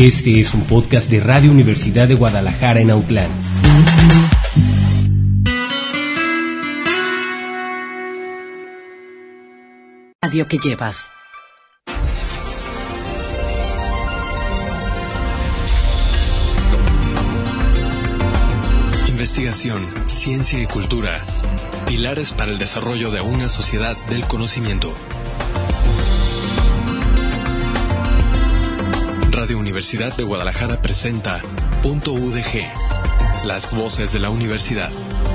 Este es un podcast de Radio Universidad de Guadalajara en Autlán. Radio que llevas. Investigación, ciencia y cultura. Pilares para el desarrollo de una sociedad del conocimiento. Radio Universidad de Guadalajara presenta Punto UDG, las voces de la universidad.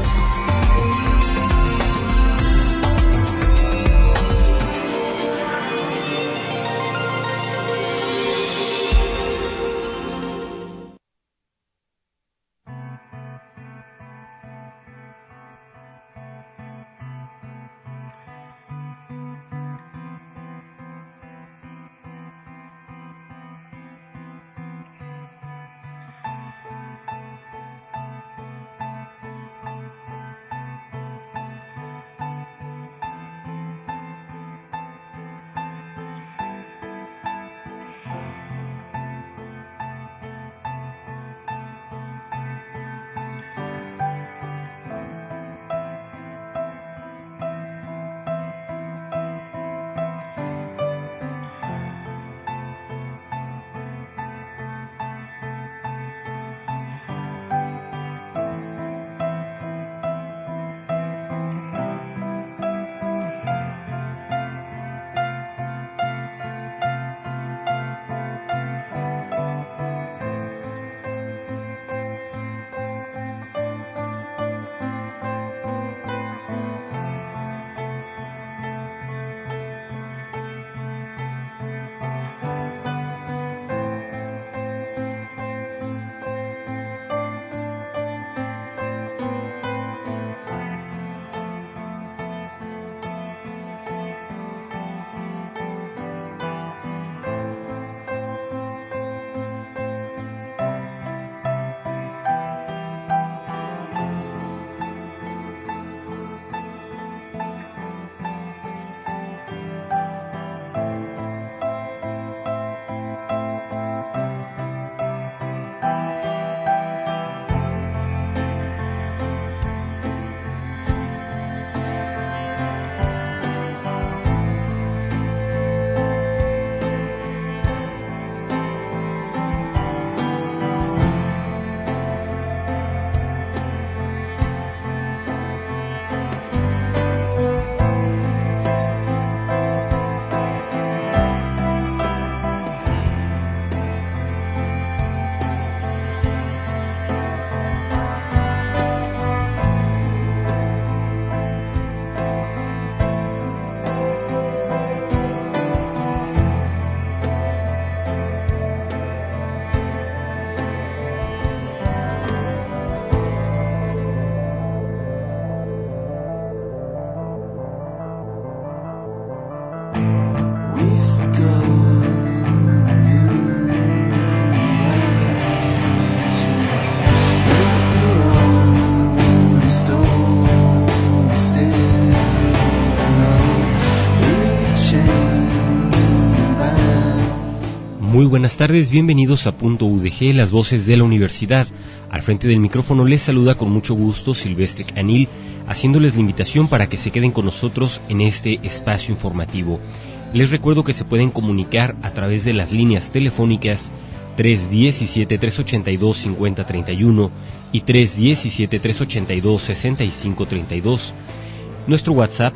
Muy buenas tardes, bienvenidos a Punto UDG, las voces de la universidad. Al frente del micrófono les saluda con mucho gusto Silvestre Canil, haciéndoles la invitación para que se queden con nosotros en este espacio informativo. Les recuerdo que se pueden comunicar a través de las líneas telefónicas 317-382-5031 y 317-382-6532, nuestro WhatsApp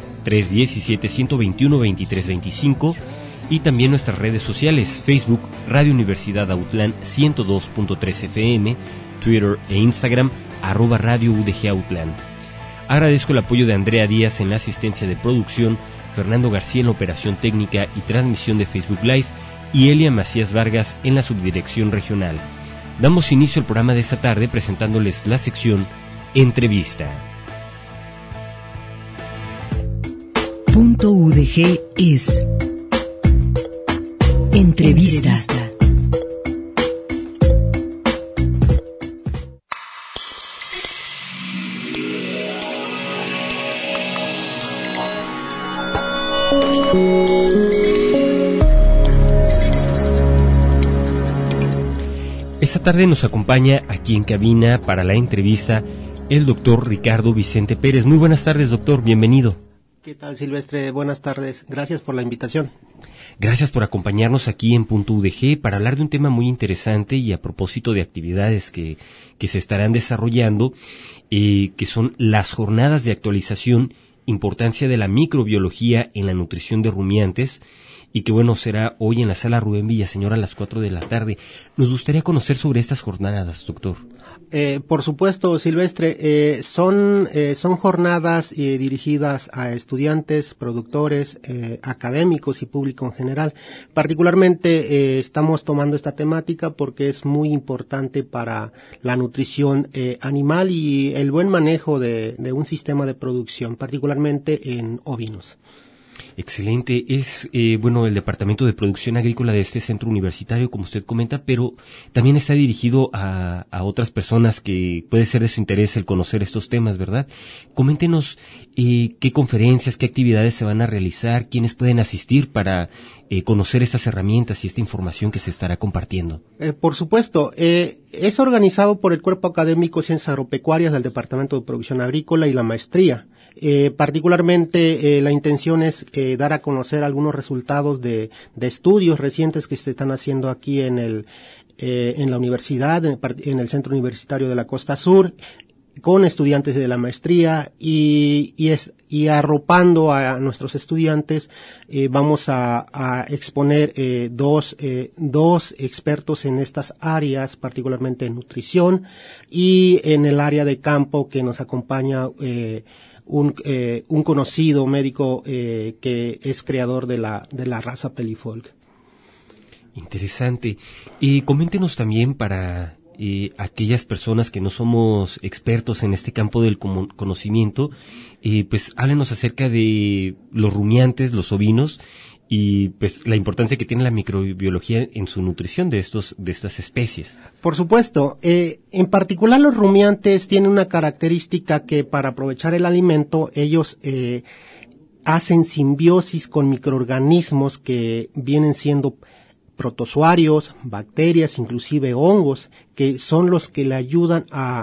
317-121-2325, y también nuestras redes sociales, Facebook, Radio Universidad Autlán 102.3 FM, Twitter e Instagram, @Radio UDG Autlán. Agradezco el apoyo de Andrea Díaz en la asistencia de producción, Fernando García en la operación técnica y transmisión de Facebook Live, y Elia Macías Vargas en la subdirección regional. Damos inicio al programa de esta tarde presentándoles la sección Entrevista. Punto UDG es Entrevista. Esta tarde nos acompaña aquí en cabina para la entrevista el doctor Ricardo Vicente Pérez. Muy buenas tardes, doctor, bienvenido. ¿Qué tal, Silvestre? Buenas tardes, gracias por la invitación. Gracias por acompañarnos aquí en Punto UDG para hablar de un tema muy interesante y a propósito de actividades que se estarán desarrollando, que son las jornadas de actualización, importancia de la microbiología en la nutrición de rumiantes, y que bueno, será hoy en la sala Rubén Villaseñor a las 4 de la tarde. Nos gustaría conocer sobre estas jornadas, doctor. Por supuesto, Silvestre, son jornadas dirigidas a estudiantes, productores, académicos y público en general. Particularmente estamos tomando esta temática porque es muy importante para la nutrición animal y el buen manejo de un sistema de producción, particularmente en ovinos. Excelente. Es, el Departamento de Producción Agrícola de este centro universitario, como usted comenta, pero también está dirigido a otras personas que puede ser de su interés el conocer estos temas, ¿verdad? Coméntenos qué conferencias, qué actividades se van a realizar, quiénes pueden asistir para conocer estas herramientas y esta información que se estará compartiendo. Por supuesto, es organizado por el Cuerpo Académico Ciencias Agropecuarias del Departamento de Producción Agrícola y la maestría. Particularmente la intención es dar a conocer algunos resultados de estudios recientes que se están haciendo aquí en la universidad, en el Centro Universitario de la Costa Sur, con estudiantes de la maestría y arropando a nuestros estudiantes, vamos a exponer dos expertos en estas áreas, particularmente en nutrición y en el área de campo que nos acompaña un conocido médico que es creador de la raza Pelifolk. Interesante. Coméntenos también para aquellas personas que no somos expertos en este campo del conocimiento, pues háblenos acerca de los rumiantes, los ovinos, y pues la importancia que tiene la microbiología en su nutrición de estas especies. Por supuesto, en particular los rumiantes tienen una característica que para aprovechar el alimento ellos hacen simbiosis con microorganismos que vienen siendo protozoarios, bacterias, inclusive hongos, que son los que le ayudan a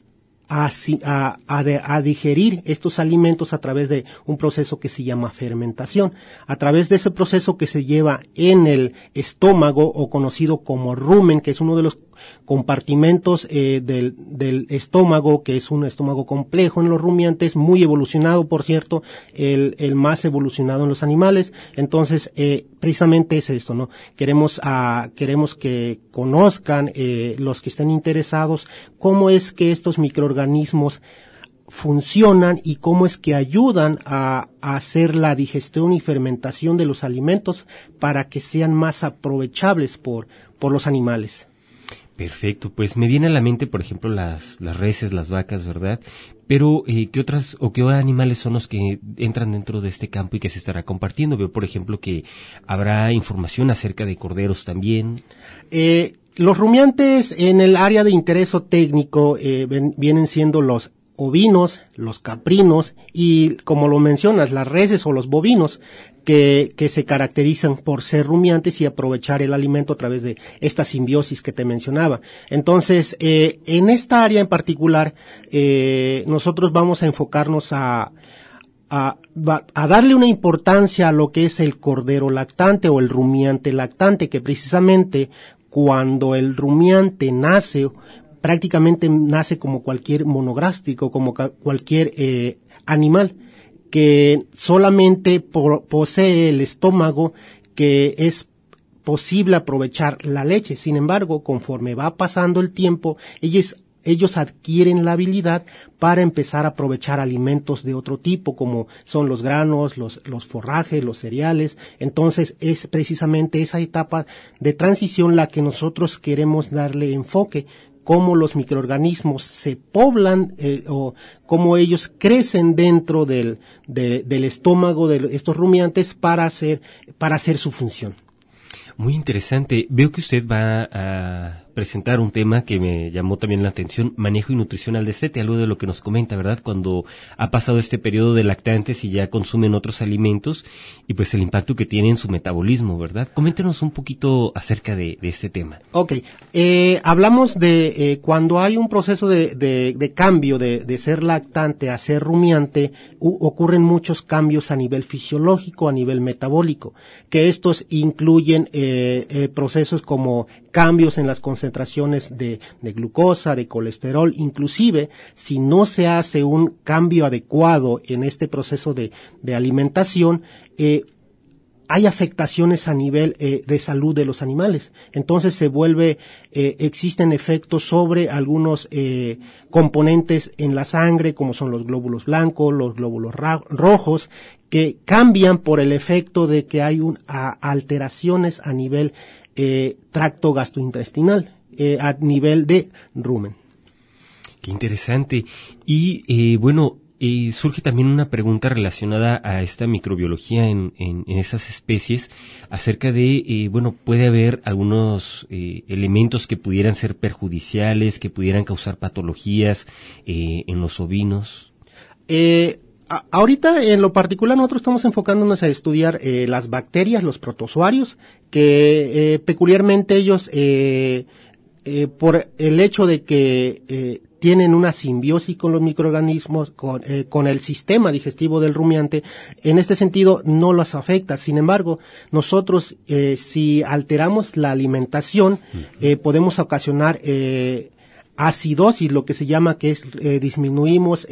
digerir estos alimentos a través de un proceso que se llama fermentación. A través de ese proceso que se lleva en el estómago o conocido como rumen, que es uno de los compartimentos del estómago, que es un estómago complejo en los rumiantes, muy evolucionado, por cierto, el más evolucionado en los animales. Entonces, precisamente es esto, ¿no? Queremos que conozcan los que estén interesados cómo es que estos microorganismos funcionan y cómo es que ayudan a hacer la digestión y fermentación de los alimentos para que sean más aprovechables por los animales. Perfecto, pues me viene a la mente, por ejemplo, las reses, las vacas, ¿verdad? Pero, ¿qué animales son los que entran dentro de este campo y que se estará compartiendo? Veo, por ejemplo, que habrá información acerca de corderos también. Los rumiantes en el área de interés o técnico vienen siendo los ovinos, los caprinos y, como lo mencionas, las reses o los bovinos que se caracterizan por ser rumiantes y aprovechar el alimento a través de esta simbiosis que te mencionaba. Entonces, en esta área en particular, nosotros vamos a enfocarnos a darle una importancia a lo que es el cordero lactante o el rumiante lactante, que precisamente cuando el rumiante nace, prácticamente nace como cualquier monográstico, como cualquier animal, que solamente posee el estómago, que es posible aprovechar la leche. Sin embargo, conforme va pasando el tiempo, ellos adquieren la habilidad para empezar a aprovechar alimentos de otro tipo, como son los granos, los forrajes, los cereales. Entonces, es precisamente esa etapa de transición la que nosotros queremos darle enfoque, cómo los microorganismos se poblan o cómo ellos crecen dentro del estómago de estos rumiantes para hacer su función. Muy interesante. Veo que usted va a presentar un tema que me llamó también la atención, manejo y nutrición al destete, algo de lo que nos comenta, ¿verdad? Cuando ha pasado este periodo de lactantes y ya consumen otros alimentos y pues el impacto que tiene en su metabolismo, ¿verdad? Coméntenos un poquito acerca de este tema. Ok, hablamos de cuando hay un proceso de cambio de ser lactante a ser rumiante, ocurren muchos cambios a nivel fisiológico, a nivel metabólico, que estos incluyen procesos como cambios en las concentraciones de glucosa, de colesterol, inclusive si no se hace un cambio adecuado en este proceso de alimentación, hay afectaciones a nivel de salud de los animales. Entonces existen efectos sobre algunos componentes en la sangre, como son los glóbulos blancos, los glóbulos rojos, que cambian por el efecto de que hay alteraciones a nivel tracto gastrointestinal, a nivel de rumen. Qué interesante. Y surge también una pregunta relacionada a esta microbiología en esas especies acerca de, puede haber algunos elementos que pudieran ser perjudiciales, que pudieran causar patologías en los ovinos. Ahorita, en lo particular, nosotros estamos enfocándonos a estudiar las bacterias, los protozoarios, que peculiarmente ellos, por el hecho de que tienen una simbiosis con los microorganismos, con el sistema digestivo del rumiante, en este sentido no los afecta. Sin embargo, nosotros, si alteramos la alimentación, podemos ocasionar acidosis, lo que se llama, que es disminuimos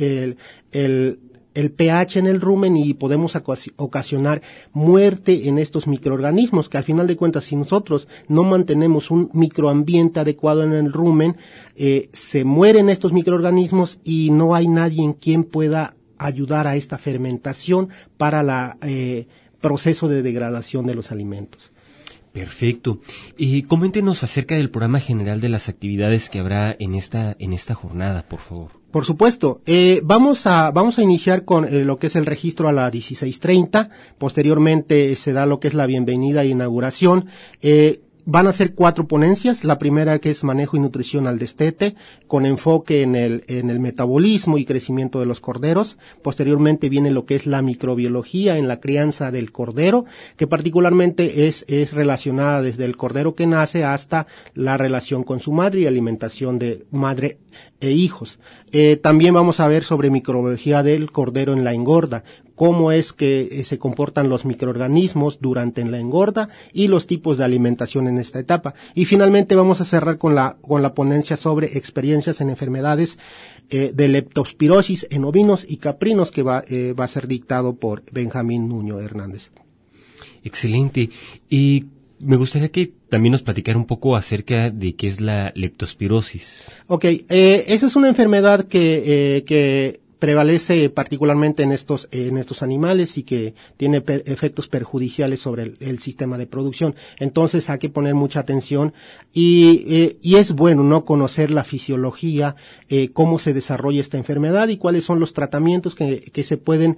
el pH en el rumen y podemos ocasionar muerte en estos microorganismos, que al final de cuentas, si nosotros no mantenemos un microambiente adecuado en el rumen, se mueren estos microorganismos y no hay nadie en quien pueda ayudar a esta fermentación para el proceso de degradación de los alimentos. Perfecto. Coméntenos acerca del programa general de las actividades que habrá en esta jornada, por favor. Por supuesto. Vamos a iniciar con lo que es el registro a la 16:30. Posteriormente se da lo que es la bienvenida e inauguración. Van a ser 4 ponencias. La primera, que es manejo y nutrición al destete, con enfoque en el metabolismo y crecimiento de los corderos. Posteriormente viene lo que es la microbiología en la crianza del cordero, que particularmente es relacionada desde el cordero que nace hasta la relación con su madre y alimentación de madre e hijos. También vamos a ver sobre microbiología del cordero en la engorda, cómo es que se comportan los microorganismos durante la engorda y los tipos de alimentación en esta etapa. Y finalmente vamos a cerrar con la ponencia sobre experiencias en enfermedades de leptospirosis en ovinos y caprinos, que va a ser dictado por Benjamín Nuño Hernández. Excelente. Y me gustaría que también nos platicara un poco acerca de qué es la leptospirosis. Ok, esa es una enfermedad que prevalece particularmente en estos animales y que tiene efectos perjudiciales sobre el sistema de producción. Entonces hay que poner mucha atención y es bueno no conocer la fisiología, cómo se desarrolla esta enfermedad y cuáles son los tratamientos que se pueden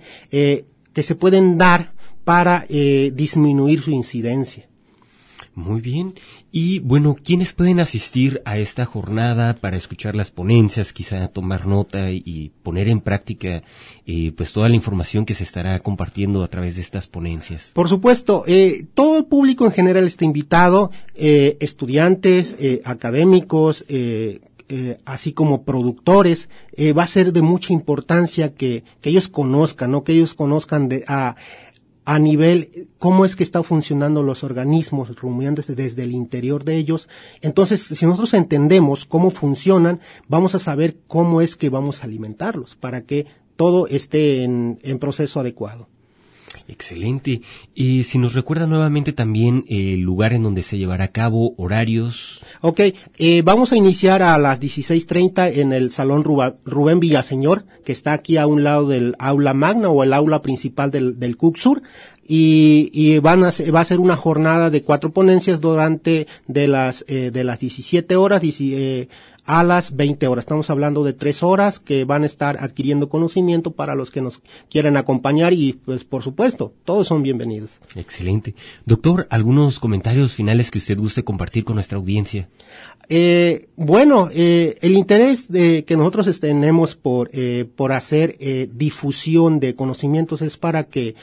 dar para disminuir su incidencia. Muy bien. Y ¿quiénes pueden asistir a esta jornada para escuchar las ponencias, quizá tomar nota y poner en práctica pues toda la información que se estará compartiendo a través de estas ponencias? Por supuesto, todo el público en general está invitado, estudiantes, académicos, así como productores. Va a ser de mucha importancia que ellos conozcan, ¿no? Que ellos conozcan a nivel cómo es que están funcionando los organismos rumiantes desde el interior de ellos. Entonces, si nosotros entendemos cómo funcionan, vamos a saber cómo es que vamos a alimentarlos para que todo esté en proceso adecuado. Excelente. Si nos recuerda nuevamente también el lugar en donde se llevará a cabo, horarios. Ok, vamos a iniciar a las 16:30 en el Salón Rubén Villaseñor, que está aquí a un lado del aula magna o el aula principal del CUCSUR. Y va a ser una jornada de 4 ponencias durante de las 17 horas a las 20 horas. Estamos hablando de 3 horas que van a estar adquiriendo conocimiento para los que nos quieren acompañar y, pues, por supuesto, todos son bienvenidos. Excelente. Doctor, ¿algunos comentarios finales que usted guste compartir con nuestra audiencia? El interés que nosotros tenemos por hacer difusión de conocimientos es para que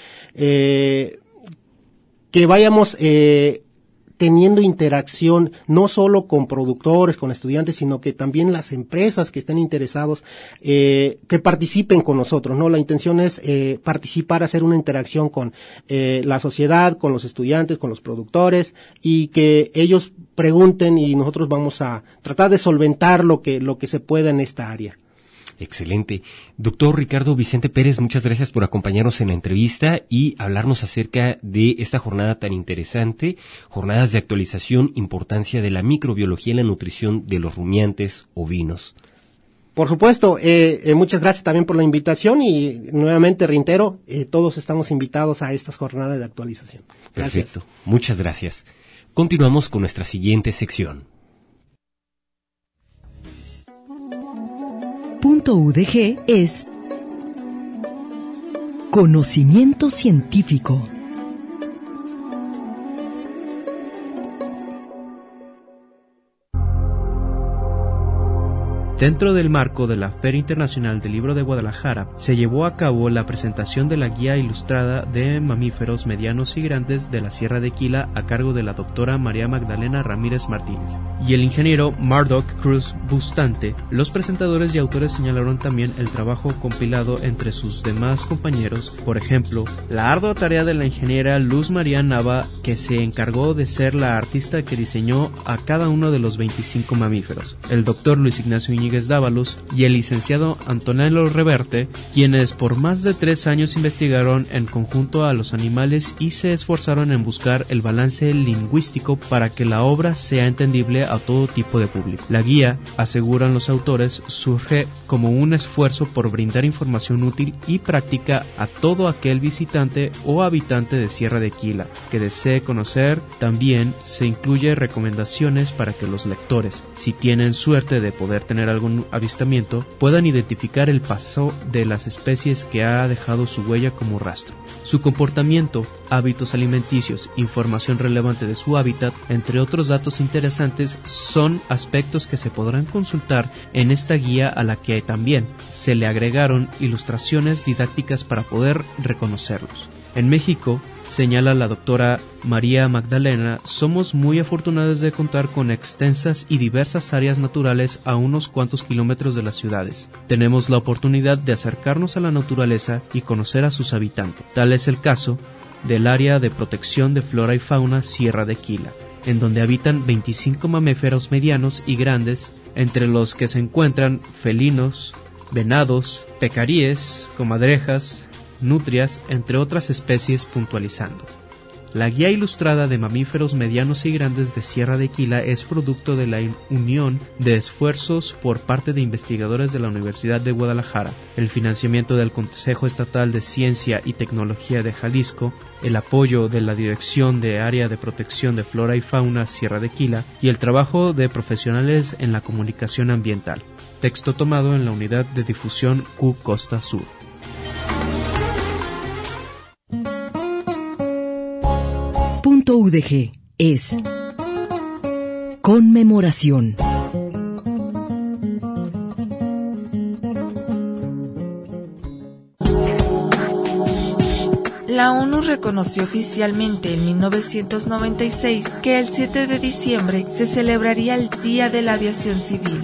vayamos teniendo interacción no solo con productores, con estudiantes, sino que también las empresas que estén interesados que participen con nosotros, ¿no? La intención es participar, hacer una interacción con la sociedad, con los estudiantes, con los productores, y que ellos pregunten y nosotros vamos a tratar de solventar lo que se pueda en esta área. Excelente. Doctor Ricardo Vicente Pérez, muchas gracias por acompañarnos en la entrevista y hablarnos acerca de esta jornada tan interesante, jornadas de actualización, importancia de la microbiología y la nutrición de los rumiantes ovinos. Por supuesto, muchas gracias también por la invitación y nuevamente reitero, todos estamos invitados a estas jornadas de actualización. Gracias. Perfecto, muchas gracias. Continuamos con nuestra siguiente sección. Punto UDG es conocimiento científico. Dentro del marco de la Feria Internacional del Libro de Guadalajara, se llevó a cabo la presentación de la Guía Ilustrada de Mamíferos Medianos y Grandes de la Sierra de Quila a cargo de la doctora María Magdalena Ramírez Martínez y el ingeniero Murdoch Cruz Bustante. Los presentadores y autores señalaron también el trabajo compilado entre sus demás compañeros, por ejemplo, la ardua tarea de la ingeniera Luz María Nava, que se encargó de ser la artista que diseñó a cada uno de los 25 mamíferos, el doctor Luis Ignacio Íñiguez Dávalos y el licenciado Antonello Reverte, quienes por más de 3 años investigaron en conjunto a los animales y se esforzaron en buscar el balance lingüístico para que la obra sea entendible a todo tipo de público. La guía, aseguran los autores, surge como un esfuerzo por brindar información útil y práctica a todo aquel visitante o habitante de Sierra de Quila que desee conocer. También se incluye recomendaciones para que los lectores, si tienen suerte de poder tener algún avistamiento, puedan identificar el paso de las especies que ha dejado su huella como rastro, su comportamiento, hábitos alimenticios, información relevante de su hábitat, entre otros datos interesantes, son aspectos que se podrán consultar en esta guía, a la que también se le agregaron ilustraciones didácticas para poder reconocerlos. En México, señala la doctora María Magdalena, somos muy afortunados de contar con extensas y diversas áreas naturales a unos cuantos kilómetros de las ciudades. Tenemos la oportunidad de acercarnos a la naturaleza y conocer a sus habitantes. Tal es el caso del área de protección de flora y fauna Sierra de Quila, en donde habitan 25 mamíferos medianos y grandes, entre los que se encuentran felinos, venados, pecaríes, comadrejas, nutrias, entre otras especies, puntualizando. La Guía Ilustrada de Mamíferos Medianos y Grandes de Sierra de Quila es producto de la unión de esfuerzos por parte de investigadores de la Universidad de Guadalajara, el financiamiento del Consejo Estatal de Ciencia y Tecnología de Jalisco, el apoyo de la Dirección de Área de Protección de Flora y Fauna Sierra de Quila y el trabajo de profesionales en la comunicación ambiental. Texto tomado en la Unidad de Difusión Q Costa Sur. Punto UDG es conmemoración. La ONU reconoció oficialmente en 1996 que el 7 de diciembre se celebraría el Día de la Aviación Civil.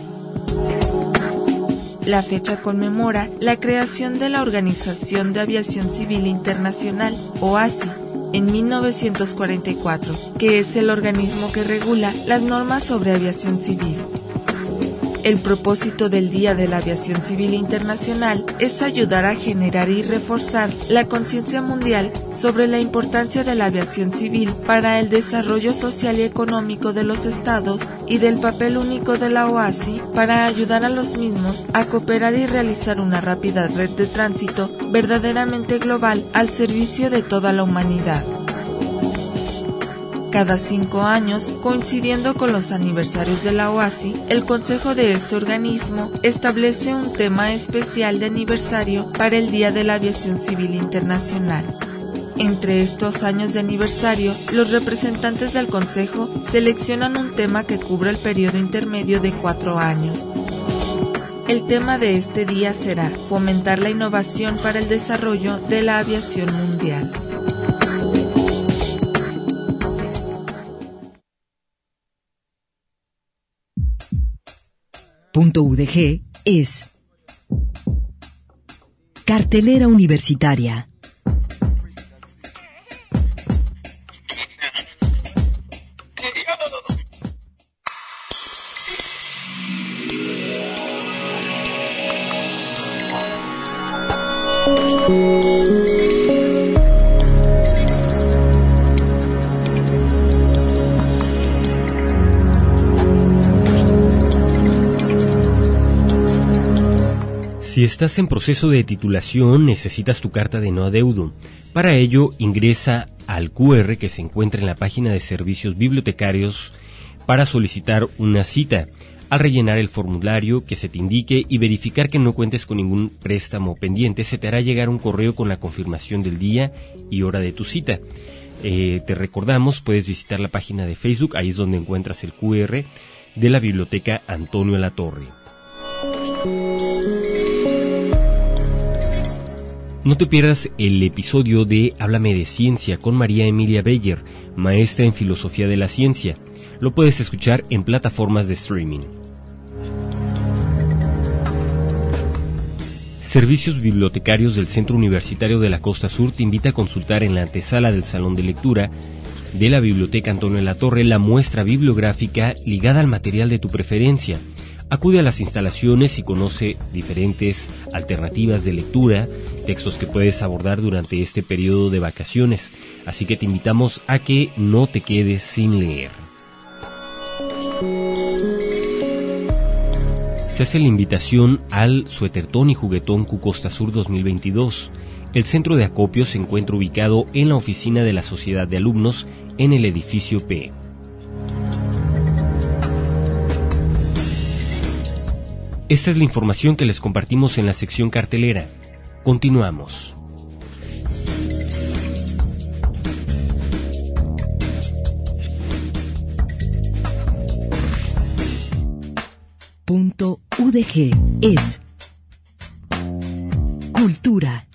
La fecha conmemora la creación de la Organización de Aviación Civil Internacional, OACI, en 1944, que es el organismo que regula las normas sobre aviación civil. El propósito del Día de la Aviación Civil Internacional es ayudar a generar y reforzar la conciencia mundial sobre la importancia de la aviación civil para el desarrollo social y económico de los estados y del papel único de la OACI para ayudar a los mismos a cooperar y realizar una rápida red de tránsito verdaderamente global al servicio de toda la humanidad. Cada 5 años, coincidiendo con los aniversarios de la OASI, el consejo de este organismo establece un tema especial de aniversario para el Día de la Aviación Civil Internacional. Entre estos años de aniversario, los representantes del consejo seleccionan un tema que cubra el periodo intermedio de 4 años. El tema de este día será fomentar la innovación para el desarrollo de la aviación mundial. .udg es Cartelera Universitaria. Si estás en proceso de titulación, necesitas tu carta de no adeudo. Para ello, ingresa al QR que se encuentra en la página de servicios bibliotecarios para solicitar una cita. Al rellenar el formulario que se te indique y verificar que no cuentes con ningún préstamo pendiente, se te hará llegar un correo con la confirmación del día y hora de tu cita. Te recordamos, puedes visitar la página de Facebook, ahí es donde encuentras el QR de la Biblioteca Antonio Latorre. No te pierdas el episodio de Háblame de Ciencia con María Emilia Beyer, maestra en Filosofía de la Ciencia. Lo puedes escuchar en plataformas de streaming. Servicios Bibliotecarios del Centro Universitario de la Costa Sur te invita a consultar en la antesala del Salón de Lectura de la Biblioteca Antonio Latorre la muestra bibliográfica ligada al material de tu preferencia. Acude a las instalaciones y conoce diferentes alternativas de lectura, textos que puedes abordar durante este periodo de vacaciones, así que te invitamos a que no te quedes sin leer. Se hace la invitación al Suétertón y Juguetón Q Costa Sur 2022. El centro de acopio se encuentra ubicado en la oficina de la Sociedad de Alumnos en el edificio P. Esta es la información que les compartimos en la sección cartelera. Continuamos. .udg es Cultura.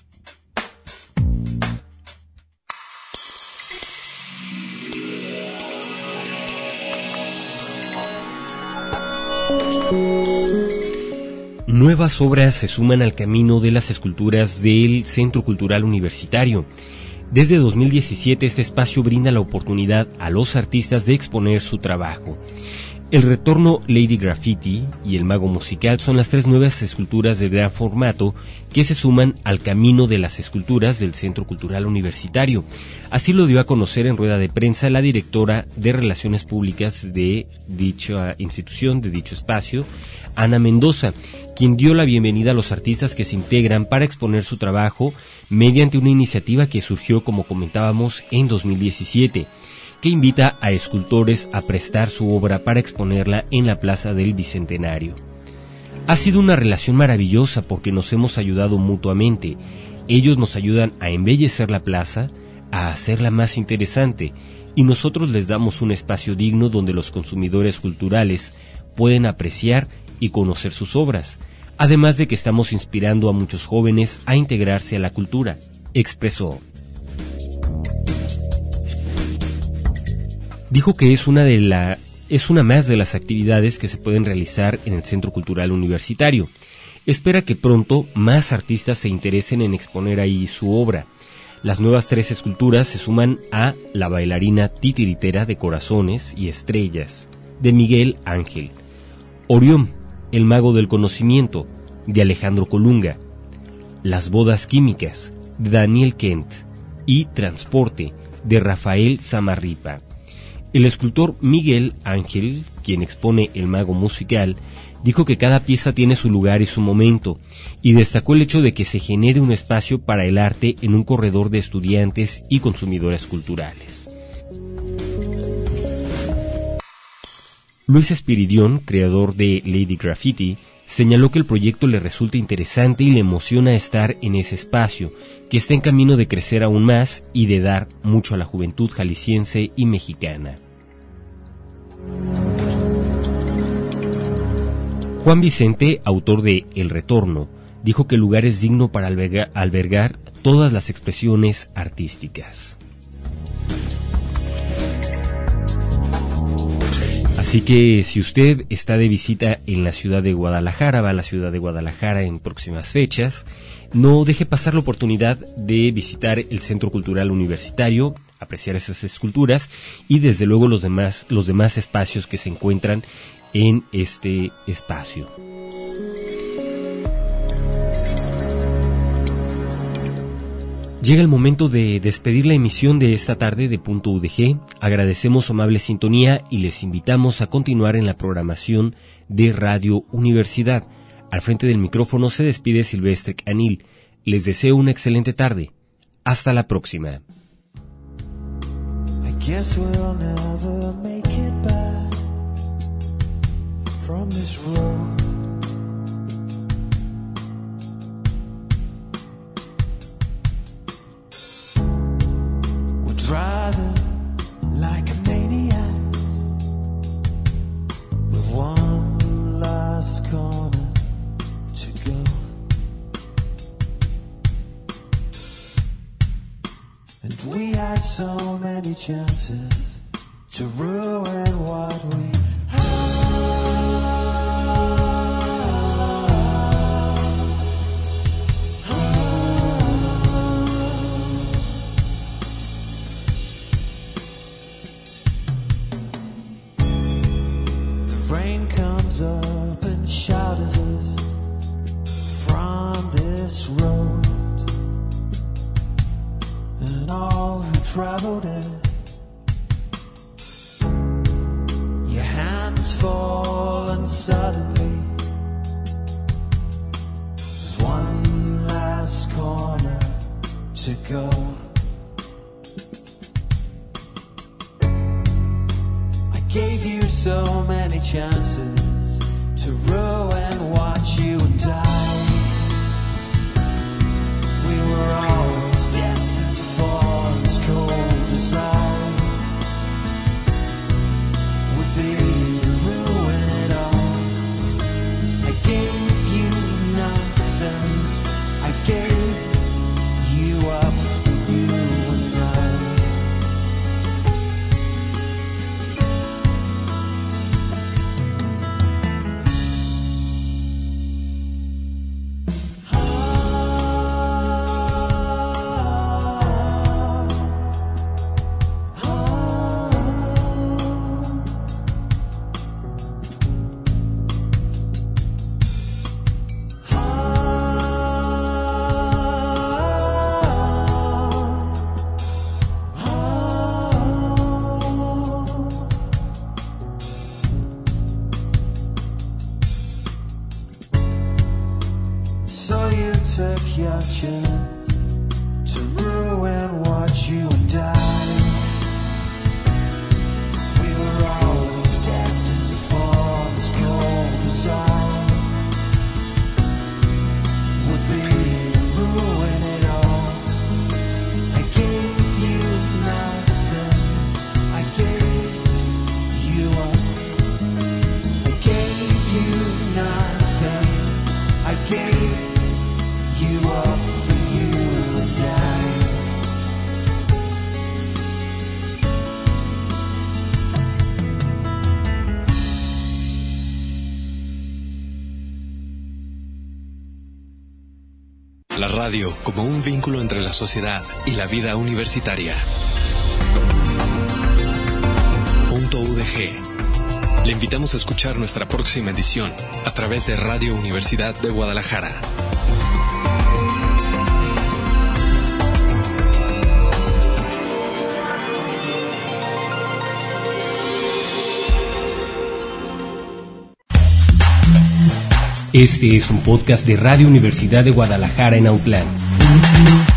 Nuevas obras se suman al camino de las esculturas del Centro Cultural Universitario. Desde 2017 este espacio brinda la oportunidad a los artistas de exponer su trabajo. El retorno Lady Graffiti y el Mago Musical son las 3 nuevas esculturas de gran formato que se suman al camino de las esculturas del Centro Cultural Universitario. Así lo dio a conocer en rueda de prensa la directora de Relaciones Públicas de dicha institución, de dicho espacio, Ana Mendoza, quien dio la bienvenida a los artistas que se integran para exponer su trabajo mediante una iniciativa que surgió, como comentábamos, en 2017. Que invita a escultores a prestar su obra para exponerla en la Plaza del Bicentenario. Ha sido una relación maravillosa porque nos hemos ayudado mutuamente. Ellos nos ayudan a embellecer la plaza, a hacerla más interesante, y nosotros les damos un espacio digno donde los consumidores culturales pueden apreciar y conocer sus obras, además de que estamos inspirando a muchos jóvenes a integrarse a la cultura, expresó. Dijo que es una más de las actividades que se pueden realizar en el Centro Cultural Universitario. Espera que pronto más artistas se interesen en exponer ahí su obra. Las nuevas 3 esculturas se suman a La bailarina titiritera de corazones y estrellas, de Miguel Ángel, Orión, el mago del conocimiento, de Alejandro Colunga, Las bodas químicas, de Daniel Kent, y Transporte, de Rafael Samarripa. El escultor Miguel Ángel, quien expone El Mago Musical, dijo que cada pieza tiene su lugar y su momento, y destacó el hecho de que se genere un espacio para el arte en un corredor de estudiantes y consumidores culturales. Luis Espiridión, creador de Lady Graffiti, señaló que el proyecto le resulta interesante y le emociona estar en ese espacio, que está en camino de crecer aún más y de dar mucho a la juventud jalisciense y mexicana. Juan Vicente, autor de El Retorno, dijo que el lugar es digno para albergar todas las expresiones artísticas. Así que si usted está de visita en la ciudad de Guadalajara, va a la ciudad de Guadalajara en próximas fechas, no deje pasar la oportunidad de visitar el Centro Cultural Universitario, apreciar esas esculturas y desde luego los demás espacios que se encuentran en este espacio. Llega el momento de despedir la emisión de esta tarde de Punto UDG. Agradecemos su amable sintonía y les invitamos a continuar en la programación de Radio Universidad. Al frente del micrófono se despide Silvestre Canil. Les deseo una excelente tarde. Hasta la próxima. I guess we'll never make it back from this road. Driving like a maniac with one last corner to go, and we had so many chances to ruin what we up and shouts us from this road, and all who traveled it, your hands fall and suddenly there's one last corner to go. I gave you so many chances to ruin what you and I. We were always destined to fall as cold as I would be to ruin it all. I gave you nothing, I gave you up for you and I. Took your chance to ruin what you and I. We were always destined to fall as cold as I would be to ruin it all. I gave you nothing, I gave you up. I gave you nothing, I gave you up for you and I. La radio como un vínculo entre la sociedad y la vida universitaria. Punto UDG. Le invitamos a escuchar nuestra próxima edición a través de Radio Universidad de Guadalajara. Este es un podcast de Radio Universidad de Guadalajara en Autlán.